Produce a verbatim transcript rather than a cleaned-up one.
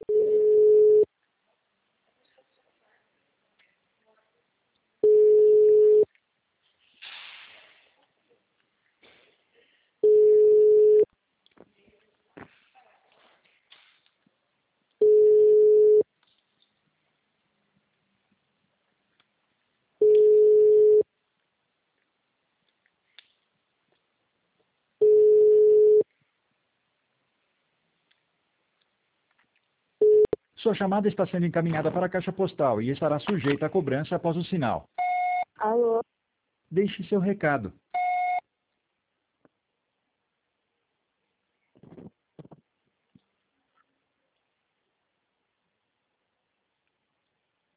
Sua chamada está sendo encaminhada para a caixa postal e estará sujeita a cobrança após o sinal. Alô? Deixe seu recado.